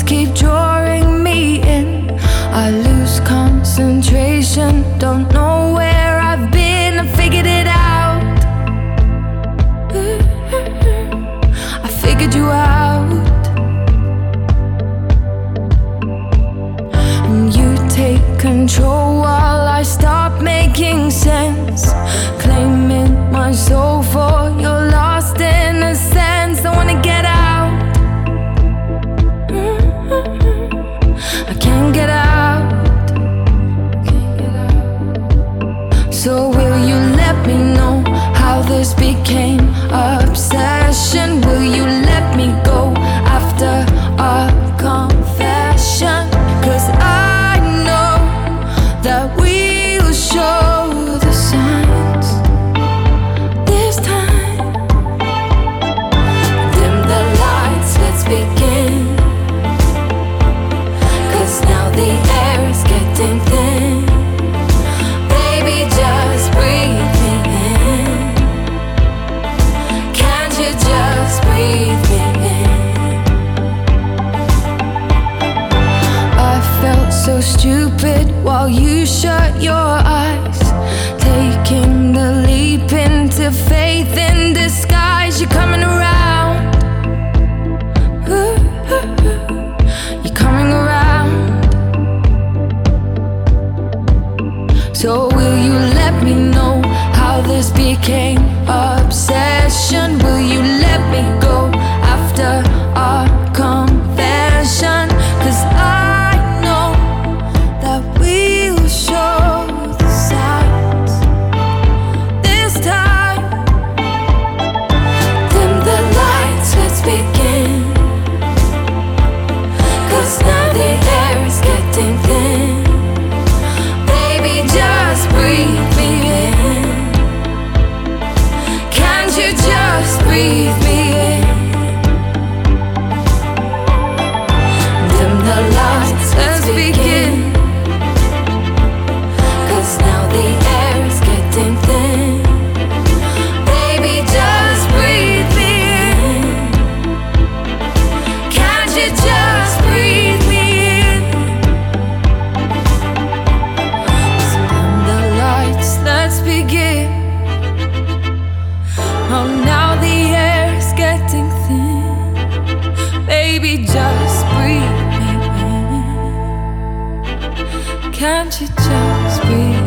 keep drawing me in. I lose concentration, don't know where I've been. I figured it out. I figured you out. And you take control while I stop making sense, claiming my soul for your lost innocence. I wanna get out. I can't get out. So will you let me know how this became obsession? Will you let me go after our confession? 'Cause I know that we'll show the signs this time. Dim the lights, let's begin. 'Cause now the air is getting thin. Baby, just breathe me in. Can't you just breathe me in? I felt so stupid while you shut your eyes, taking the leap into faith in disguise. You're coming around. You're coming around. So will you let me know how this became obsession? Will you let me go after our confession? 'Cause I know that we'll show the signs this time. Dim the lights, let's begin. 'Cause now the air is getting thin. Baby, just breathe me in. Can't you just breathe me in? Dim the lights, let's begin. 'Cause now the air is getting thin. Baby, just breathe me in. Can't you just breathe me in? So dim the lights, let's begin. Oh, now the air is getting thin. Baby, just breathe me in. Can't you just breathe?